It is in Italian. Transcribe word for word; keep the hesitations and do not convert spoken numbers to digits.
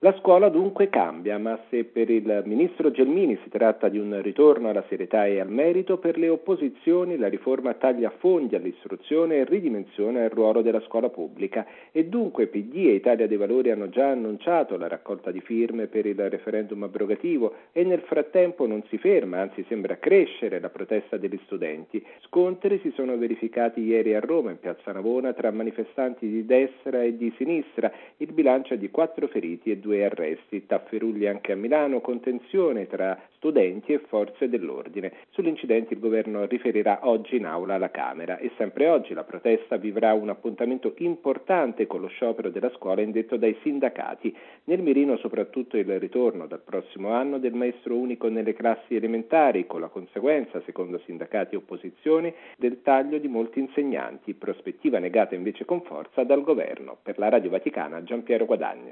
La scuola dunque cambia, ma se per il ministro Gelmini si tratta di un ritorno alla serietà e al merito, per le opposizioni la riforma taglia fondi all'istruzione e ridimensiona il ruolo della scuola pubblica e dunque P D e Italia dei Valori hanno già annunciato la raccolta di firme per il referendum abrogativo e nel frattempo non si ferma, anzi sembra crescere la protesta degli studenti. Scontri si sono verificati ieri a Roma, in piazza Navona, tra manifestanti di destra e di sinistra. Il bilancio è di quattro feriti e due arresti, tafferugli anche a Milano, contenzione tra studenti e forze dell'ordine. Sugli incidenti il governo riferirà oggi in aula alla Camera e sempre oggi la protesta vivrà un appuntamento importante con lo sciopero della scuola indetto dai sindacati. Nel mirino soprattutto il ritorno dal prossimo anno del maestro unico nelle classi elementari, con la conseguenza, secondo sindacati e opposizioni, del taglio di molti insegnanti, prospettiva negata invece con forza dal governo. Per la Radio Vaticana, Giampiero Guadagni.